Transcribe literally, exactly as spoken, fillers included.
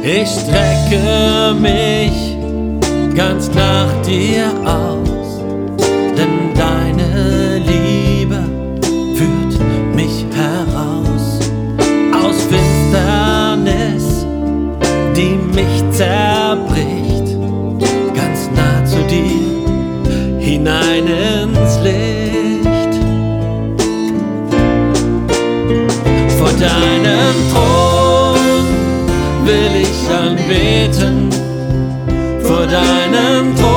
Ich strecke mich ganz nach dir aus, denn deine Liebe führt mich heraus aus Finsternis, die mich zerbricht, ganz nah zu dir, hinein ins Licht. Vor deinem Thron will ich anbeten, vor deinem Thron